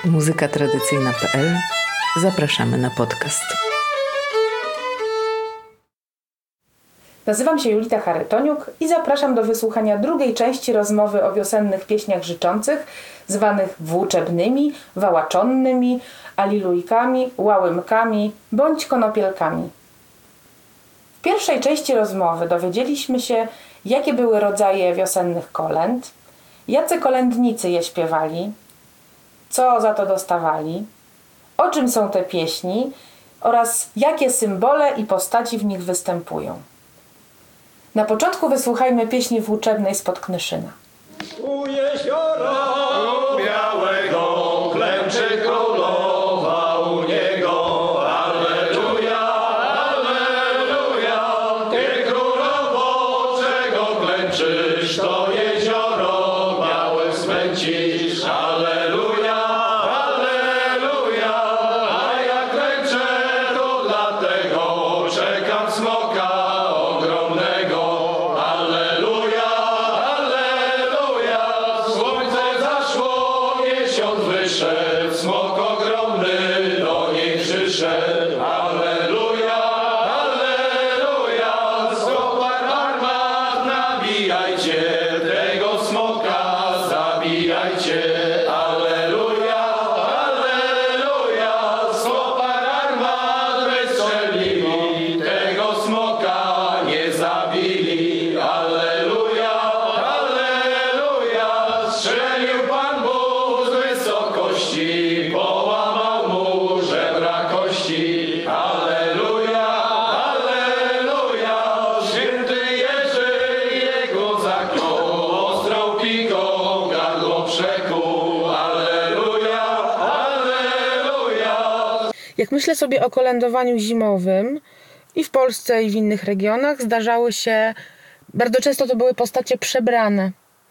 muzykatradycyjna.pl. Zapraszamy na podcast. Nazywam się Julita Charytoniuk i zapraszam do wysłuchania drugiej części rozmowy o wiosennych pieśniach życzących, zwanych włóczebnymi, wałaczonnymi, alilujkami, łałymkami bądź konopielkami. W pierwszej części rozmowy dowiedzieliśmy się, jakie były rodzaje wiosennych kolęd, jacy kolędnicy je śpiewali, co za to dostawali, o czym są te pieśni oraz jakie symbole i postaci w nich występują. Na początku wysłuchajmy pieśni włóczebnej spod Knyszyna. U jeziora białego klęczy królowa u niego. Alleluja, alleluja. Ty królowo, czego klęczysz, to jezioro białe smęcisz. Alleluja, alleluja. A ja klęczę, to dlatego czekam smoka ogromnego. Alleluja, alleluja. Słońce zaszło, miesiąc wyszedł, smok ogromny do niej przyszedł. Alleluja, alleluja. Zobacz armat, nabijajcie, tego smoka zabijajcie. Alleluja, alleluja. Zobacz armat, wystrzelili, tego smoka nie zabili. Alleluja, alleluja. Strzelił Pan Bóg z wysokości, połamał mu żebra kości. Alleluja, alleluja. Święty Jerzy jego zaklął, ostrą piką gardło przekuł. Alleluja, alleluja. Jak myślę sobie o kolędowaniu zimowym i w Polsce i w innych regionach, zdarzały się, bardzo często to były postacie przebrane,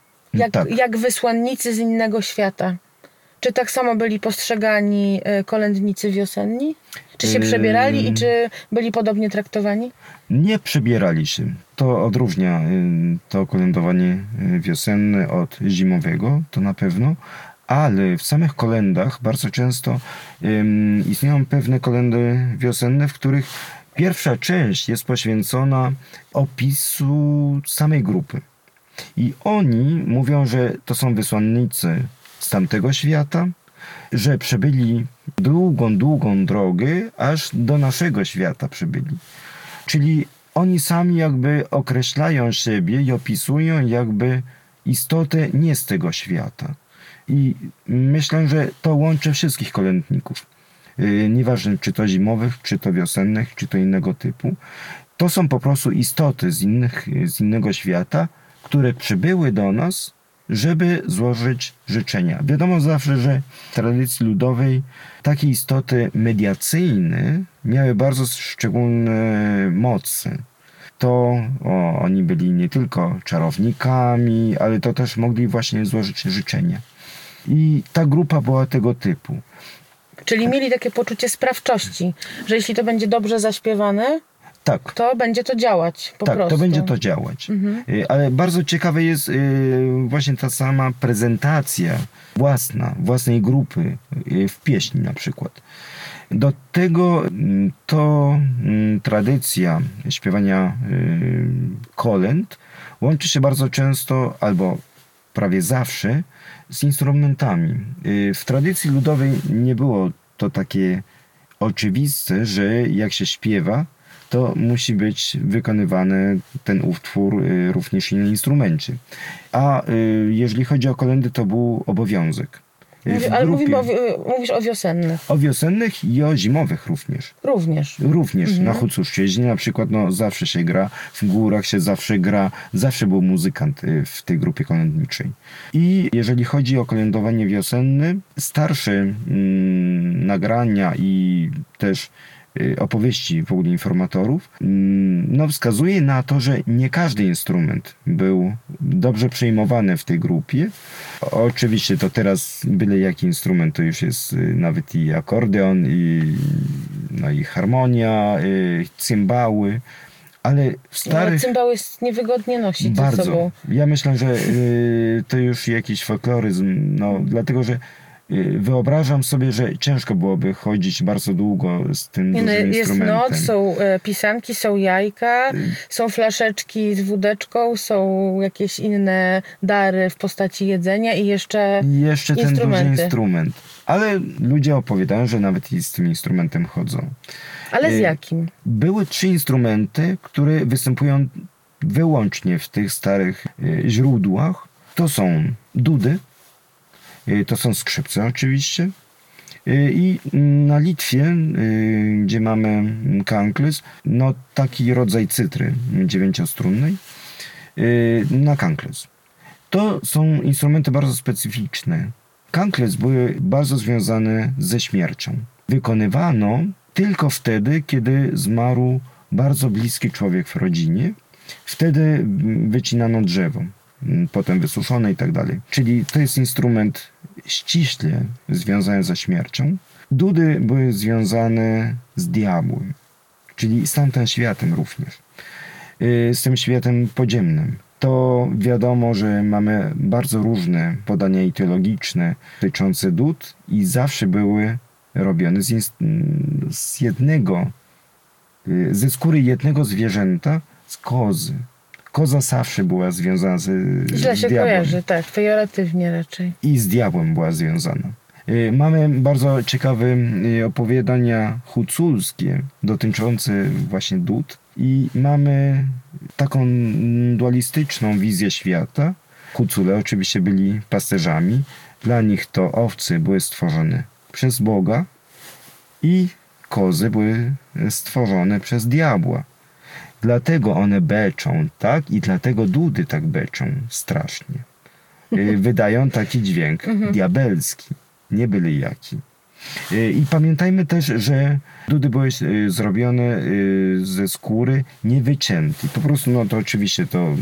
jak wysłannicy z innego świata. Czy tak samo byli postrzegani kolędnicy wiosenni? Czy się przebierali i czy byli podobnie traktowani? Nie przebierali się. To odróżnia to kolędowanie wiosenne od zimowego, to na pewno. Ale w samych kolędach bardzo często istnieją pewne kolędy wiosenne, w których pierwsza część jest poświęcona opisu samej grupy. I oni mówią, że to są wysłannicy z tamtego świata, że przebyli długą drogę, aż do naszego świata przybyli. Czyli oni sami jakby określają siebie i opisują jakby istotę nie z tego świata. I myślę, że to łączy wszystkich kolędników. Nieważne, czy to zimowych, czy to wiosennych, czy to innego typu. To są po prostu istoty z innego świata, które przybyły do nas, żeby złożyć życzenia. Wiadomo zawsze, że w tradycji ludowej takie istoty mediacyjne miały bardzo szczególne moce. Oni byli nie tylko czarownikami, ale to też mogli właśnie złożyć życzenia. I ta grupa była tego typu. Czyli mieli takie poczucie sprawczości, że jeśli to będzie dobrze zaśpiewane, tak, to będzie to działać po prostu. Tak, to będzie to działać. Ale bardzo ciekawe jest właśnie ta sama prezentacja własnej grupy w pieśni na przykład. Do tego to tradycja śpiewania kolęd łączy się bardzo często albo prawie zawsze z instrumentami. W tradycji ludowej nie było to takie oczywiste, że jak się śpiewa, to musi być wykonywany ten utwór również na instrumencie. A jeżeli chodzi o kolędy, to był obowiązek. Ale mówisz o wiosennych. O wiosennych i o zimowych również. Również. Na Hucuszczyźnie na przykład zawsze się gra, w górach się zawsze gra, zawsze był muzykant w tej grupie kolędniczej. I jeżeli chodzi o kolędowanie wiosenne, starsze nagrania i też opowieści w ogóle informatorów, wskazuje na to, że nie każdy instrument był dobrze przyjmowany w tej grupie. Oczywiście to teraz byle jaki instrument, to już jest nawet i akordeon, i harmonia, cymbały. Ale w starych... Cymbał jest niewygodnie nosić bardzo. Ze sobą. Ja myślę, że to już jakiś folkloryzm, dlatego że Wyobrażam sobie, że ciężko byłoby chodzić bardzo długo z tym dużym Jest instrumentem. noc, są pisanki, są jajka, są flaszeczki z wódeczką, są jakieś inne dary w postaci jedzenia i jeszcze ten duży instrument. Ale ludzie opowiadają, że nawet i z tym instrumentem chodzą. Ale z jakim? Były 3 instrumenty, które występują wyłącznie w tych starych źródłach. To są dudy, to są skrzypce oczywiście. I na Litwie, gdzie mamy kankles, no taki rodzaj cytry 9-strunnej, na kankles. To są instrumenty bardzo specyficzne. Kankles były bardzo związane ze śmiercią. Wykonywano tylko wtedy, kiedy zmarł bardzo bliski człowiek w rodzinie. Wtedy wycinano drzewo, potem wysuszone i tak dalej. Czyli to jest instrument ściśle związany ze śmiercią. Dudy były związane z diabłem, czyli z tamtym światem również. Z tym światem podziemnym. To wiadomo, że mamy bardzo różne podania teologiczne dotyczące dud i zawsze były robione ze skóry jednego zwierzęta, z kozy. Koza zawsze była związana z Źle się diabłem. kojarzy, tak, pejoratywnie raczej. I z diabłem była związana. Mamy bardzo ciekawe opowiadania huculskie dotyczące właśnie dud i mamy taką dualistyczną wizję świata. Hucule oczywiście byli pasterzami. Dla nich to owce były stworzone przez Boga i kozy były stworzone przez diabła. Dlatego one beczą, tak? I dlatego dudy tak beczą strasznie. Wydają taki dźwięk diabelski, nie byle jaki. I pamiętajmy też, że dudy były zrobione ze skóry niewyciętej. Po prostu, no to oczywiście to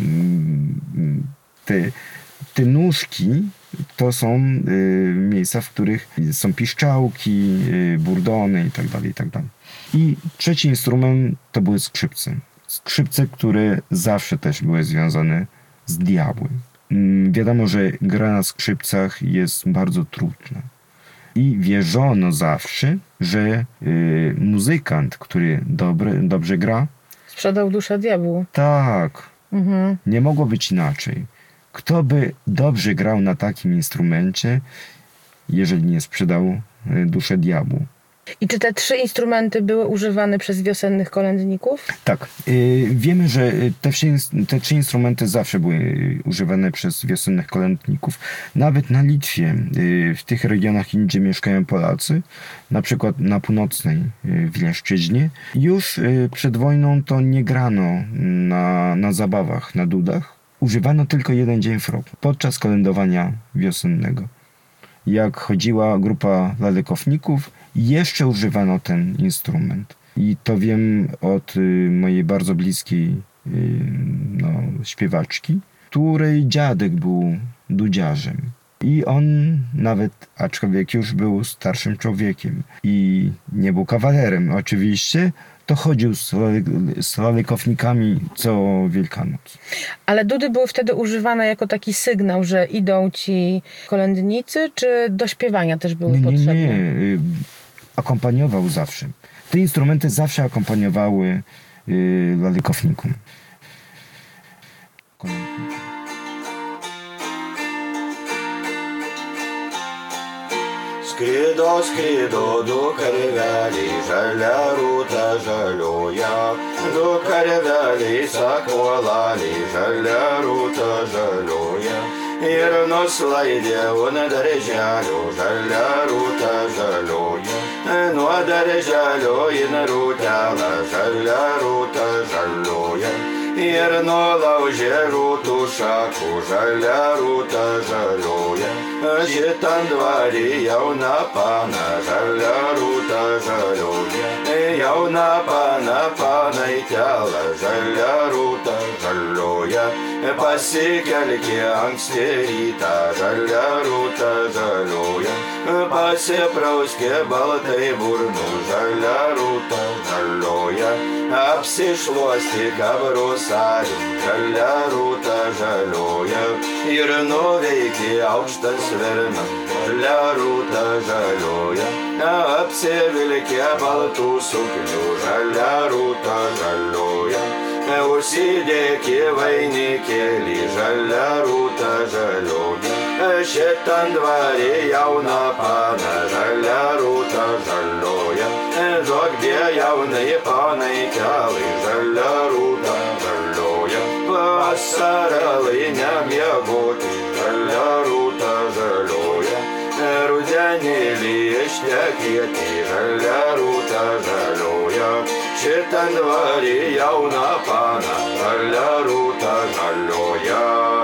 te nóżki to są miejsca, w których są piszczałki, burdony i tak dalej, i tak dalej. I trzeci instrument to były skrzypce. Skrzypce, które zawsze też były związane z diabłem. Wiadomo, że gra na skrzypcach jest bardzo trudna. I wierzono zawsze, że muzykant, który dobrze gra... Sprzedał duszę diabłu. Tak. Nie mogło być inaczej. Kto by dobrze grał na takim instrumencie, jeżeli nie sprzedał duszę diabłu? I czy te 3 instrumenty były używane przez wiosennych kolędników? Tak. Wiemy, że te 3 instrumenty zawsze były używane przez wiosennych kolędników. Nawet na Litwie, w tych regionach, gdzie mieszkają Polacy, na przykład na północnej Wileńszczyźnie, już przed wojną to nie grano na zabawach, na dudach. Używano tylko 1 dzień w roku, podczas kolędowania wiosennego. Jak chodziła grupa lalekowników, jeszcze używano ten instrument. I to wiem od mojej bardzo bliskiej śpiewaczki, której dziadek był dudziarzem. I on nawet, aczkolwiek już był starszym człowiekiem i nie był kawalerem oczywiście, to chodził z lalekownikami co Wielkanoc. Ale dudy były wtedy używane jako taki sygnał, że idą ci kolędnicy, czy do śpiewania też były potrzebne? Nie. Akompaniował zawsze. Te instrumenty zawsze akompaniowały lalekownikom. Skrido, skrido, du karveliai, žalia rūta žalioja, du karveliai sakolaliai, žalia rūta žalioja. Ir nuslaidė nuo darželio, žalia rūta žalioja. Nuo darželio į rūtelę, žalia rūta žalioja. Ir nulaužė rūtų šakų, žalia rūta žalioja. Šitam dvarį jauna pana, žalia rūta žalioja. Jauna pana, panaitelė, žalia rūta žalioja. Pasikelki anksti rytą, žalia rūta žaliuoja. Pasiprauskė baltai burnų, žalia rūta žaliuoja. Apsišluosti kabrusarį, žalia rūta žaliuoja. Ir nuveikė aukštas verna, žalia rūta žaliuoja. Apsivilkė baltų suknių, žalia rūta žaliuoja. Užsidėkė vainikėlį, žalia rūta žaliuoja. Šitam dvarė jauną paną, žalia rūta žaliuoja. Duokdie jaunai panai kelai, žalia rūta žaliuoja. Vasaralai nemiegoti, žalia rūta žaliuoja. Rudenėlį ištekėti, žalia rūta žaliuoja. Šitam dvarė jauną paną, žalia rūta žaliuoja.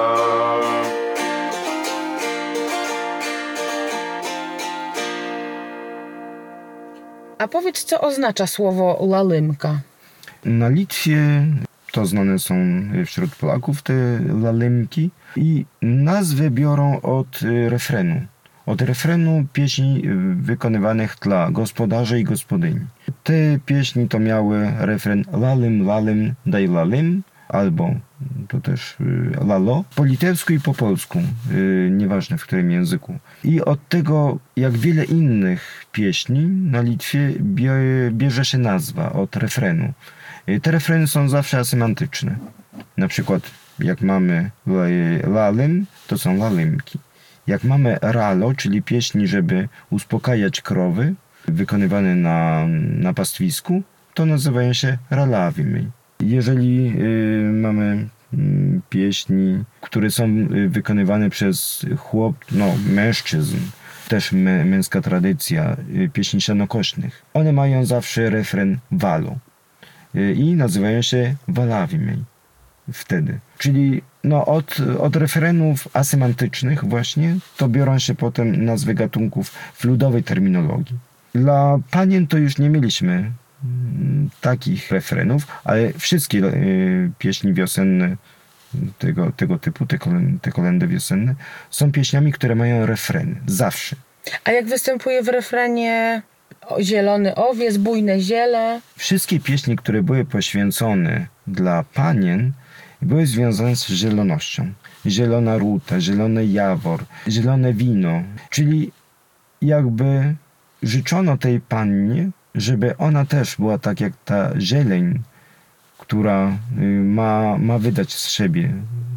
A powiedz, co oznacza słowo lalymka? Na Litwie to znane są wśród Polaków te lalymki i nazwę biorą od refrenu. Od refrenu pieśni wykonywanych dla gospodarzy i gospodyni. Te pieśni to miały refren lalym, lalym, daj lalym, albo to też lalo, po litewsku i po polsku, nieważne w którym języku. I od tego, jak wiele innych pieśni na Litwie, bierze się nazwa od refrenu. Te refreny są zawsze asymantyczne. Na przykład jak mamy lalym, to są lalymki. Jak mamy ralo, czyli pieśni, żeby uspokajać krowy, wykonywane na pastwisku, to nazywają się ralawimi. Jeżeli mamy pieśni, które są wykonywane przez mężczyzn, też męska tradycja, pieśni sianokośnych, one mają zawsze refren walo i nazywają się walawimi wtedy. Czyli od refrenów asymantycznych właśnie to biorą się potem nazwy gatunków w ludowej terminologii. Dla panien to już nie mieliśmy takich refrenów, ale wszystkie pieśni wiosenne tego typu, te kolędy wiosenne, są pieśniami, które mają refreny. Zawsze. A jak występuje w refrenie zielony owiec, bujne ziele? Wszystkie pieśni, które były poświęcone dla panien, były związane z zielonością. Zielona ruta, zielony jawor, zielone wino. Czyli jakby życzono tej pannie, żeby ona też była tak jak ta zieleń, która ma wydać z siebie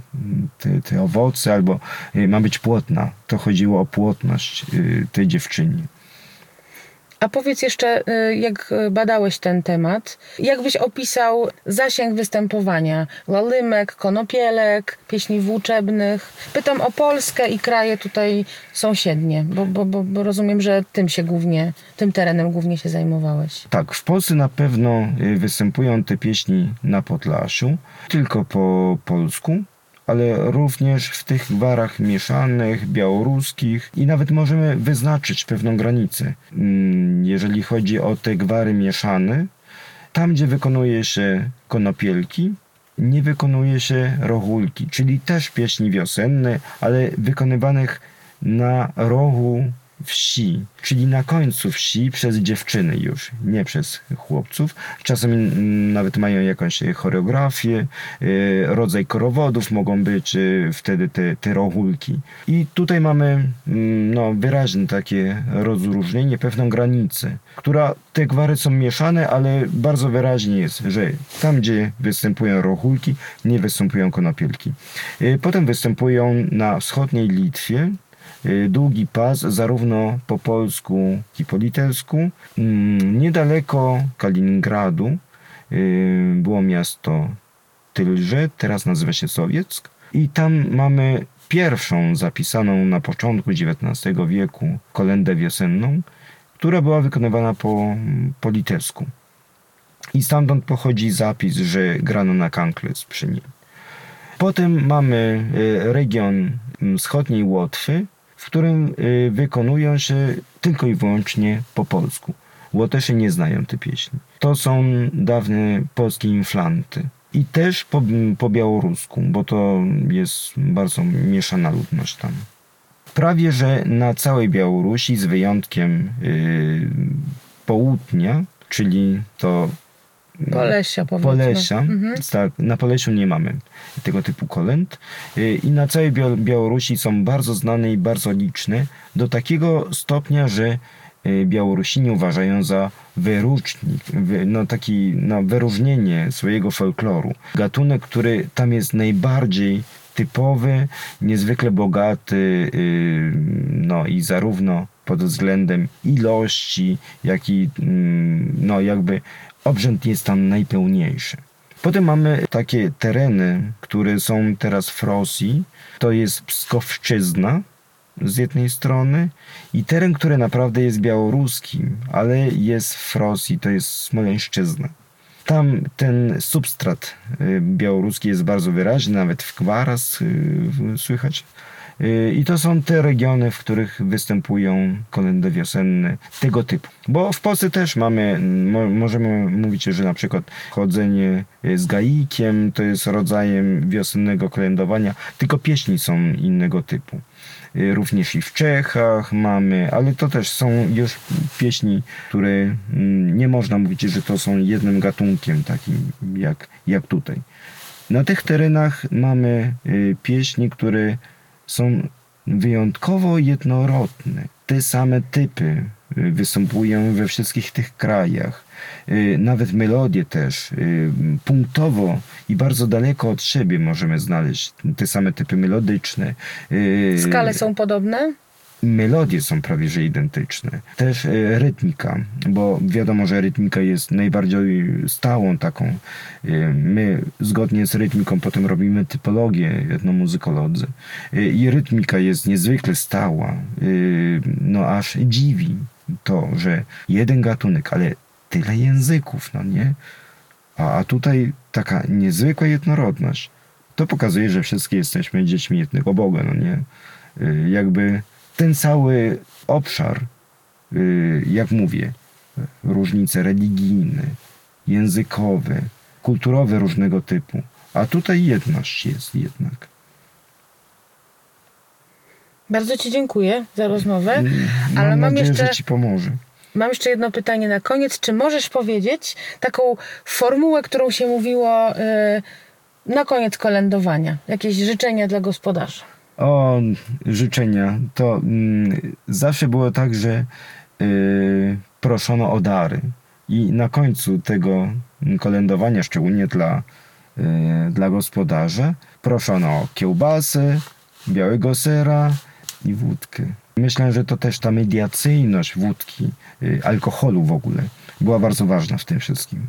te owoce, albo ma być płodna. To chodziło o płodność tej dziewczyny. A powiedz jeszcze, jak badałeś ten temat, jak byś opisał zasięg występowania lalymek, konopielek, pieśni włóczebnych? Pytam o Polskę i kraje tutaj sąsiednie, bo rozumiem, że tym terenem głównie się zajmowałeś. Tak, w Polsce na pewno występują te pieśni na Podlasiu, tylko po polsku, ale również w tych gwarach mieszanych, białoruskich i nawet możemy wyznaczyć pewną granicę. Jeżeli chodzi o te gwary mieszane, tam gdzie wykonuje się konopielki, nie wykonuje się rochulki, czyli też pieśni wiosenne, ale wykonywanych na rogu wsi, czyli na końcu wsi przez dziewczyny już, nie przez chłopców. Czasami nawet mają jakąś choreografię, rodzaj korowodów mogą być wtedy te rochulki. I tutaj mamy wyraźne takie rozróżnienie, pewną granicę, która te gwary są mieszane, ale bardzo wyraźnie jest, że tam gdzie występują rochulki, nie występują konopielki. Potem występują na wschodniej Litwie długi pas, zarówno po polsku, jak i po litewsku. Niedaleko Kaliningradu było miasto Tylże, teraz nazywa się Sowieck. I tam mamy pierwszą zapisaną na początku XIX wieku kolędę wiosenną, która była wykonywana po litewsku. I stamtąd pochodzi zapis, że grano na kankles przy nim. Potem mamy region wschodniej Łotwy, w którym wykonują się tylko i wyłącznie po polsku. Łotysze nie znają tej pieśni. To są dawne polskie inflanty. i też po białorusku, bo to jest bardzo mieszana ludność tam. Prawie że na całej Białorusi, z wyjątkiem południa, czyli to Polesia, powiedzmy. Polesia, tak, na Polesiu nie mamy tego typu kolęd i na całej Białorusi są bardzo znane i bardzo liczne, do takiego stopnia, że Białorusini uważają za wyróżnik, wyróżnienie swojego folkloru. Gatunek, który tam jest najbardziej typowy, niezwykle bogaty, i zarówno pod względem ilości, jak i jakby obrzęd jest tam najpełniejszy. Potem mamy takie tereny, które są teraz w Rosji. To jest Pskowszczyzna z jednej strony i teren, który naprawdę jest białoruski, ale jest w Rosji, to jest Smoleńszczyzna. Tam ten substrat białoruski jest bardzo wyraźny, nawet w Gwaras słychać. I to są te regiony, w których występują kolędy wiosenne tego typu. Bo w Polsce też możemy mówić, że na przykład chodzenie z gaikiem to jest rodzajem wiosennego kolędowania, tylko pieśni są innego typu. Również i w Czechach mamy, ale to też są już pieśni, które nie można mówić, że to są jednym gatunkiem takim jak tutaj. Na tych terenach mamy pieśni, które są wyjątkowo jednorodne. Te same typy występują we wszystkich tych krajach. Nawet melodie też. Punktowo i bardzo daleko od siebie możemy znaleźć te same typy melodyczne. Skale są podobne? Melodie są prawie że identyczne. Też rytmika, bo wiadomo, że rytmika jest najbardziej stałą taką. My zgodnie z rytmiką potem robimy typologię etnomuzykolodzy. I rytmika jest niezwykle stała. Aż dziwi to, że jeden gatunek, ale tyle języków, nie? A tutaj taka niezwykła jednorodność. To pokazuje, że wszystkie jesteśmy dziećmi jednego Boga, nie? Jakby ten cały obszar, jak mówię, różnice religijne, językowe, kulturowe różnego typu, a tutaj jedność jest jednak. Bardzo Ci dziękuję za rozmowę, ale mam nadzieję, że Ci pomoże. Mam jeszcze jedno pytanie na koniec. Czy możesz powiedzieć taką formułę, którą się mówiło na koniec kolędowania? Jakieś życzenia dla gospodarza? O, życzenia. To zawsze było tak, że proszono o dary. I na końcu tego kolędowania, szczególnie dla gospodarza, proszono o kiełbasę, białego sera i wódkę. Myślę, że to też ta mediacyjność wódki, alkoholu w ogóle, była bardzo ważna w tym wszystkim.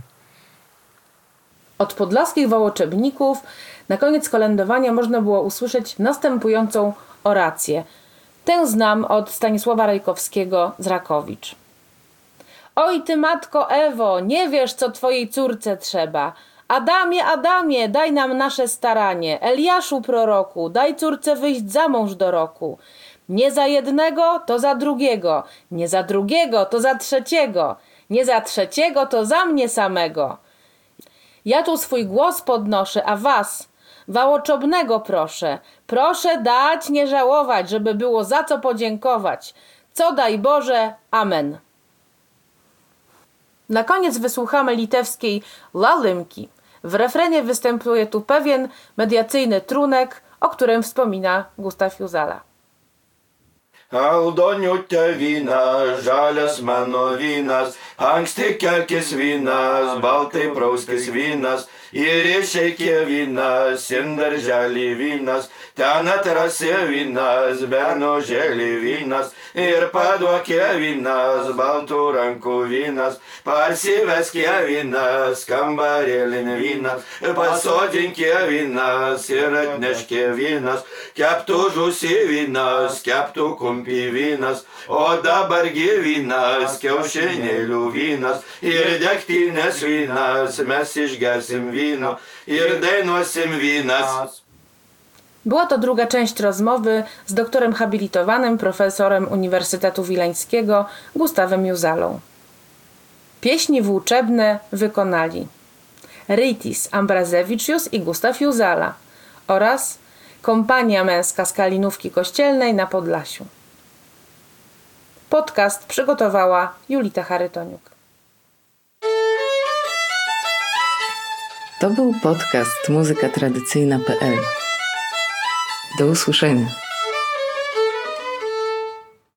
Od podlaskich wołoczebników na koniec kolędowania można było usłyszeć następującą orację. Tę znam od Stanisława Rajkowskiego z Rakowicz. Oj ty matko Ewo, nie wiesz co twojej córce trzeba. Adamie, Adamie, daj nam nasze staranie. Eliaszu proroku, daj córce wyjść za mąż do roku. Nie za jednego, to za drugiego. Nie za drugiego, to za trzeciego. Nie za trzeciego, to za mnie samego. Ja tu swój głos podnoszę, a was, wałoczobnego proszę. Proszę dać, nie żałować, żeby było za co podziękować. Co daj Boże, amen. Na koniec wysłuchamy litewskiej Lalymki. W refrenie występuje tu pewien mediacyjny trunek, o którym wspomina Gustav Juzala. Aldoniu te vynas, žalias mano vynas, anksti kelkis vynas, baltai prauskis vynas, ir išeikė vynas, sindarželį vynas, ten atrasi vynas, bernožėlį vynas, ir paduokė vynas, baltų rankų vynas, parsiveskė vynas, kambarėlin vynas, pasodinkė vynas ir atneškė vynas, keptų žusi vynas, keptų kumpi vynas, o dabargi vynas, kiaušinėlių vynas ir degtinės vynas, mes išgersim wino ir dainuosim vynas. Była to druga część rozmowy z doktorem habilitowanym, profesorem Uniwersytetu Wileńskiego Gustawem Juzalą. Pieśni włóczebne wykonali Rytis Ambrazewiczius i Gustaw Juzala oraz Kompania Męska z Kalinówki Kościelnej na Podlasiu. Podcast przygotowała Julita Charytoniuk. To był podcast muzykatradycyjna.pl. Do usłyszenia.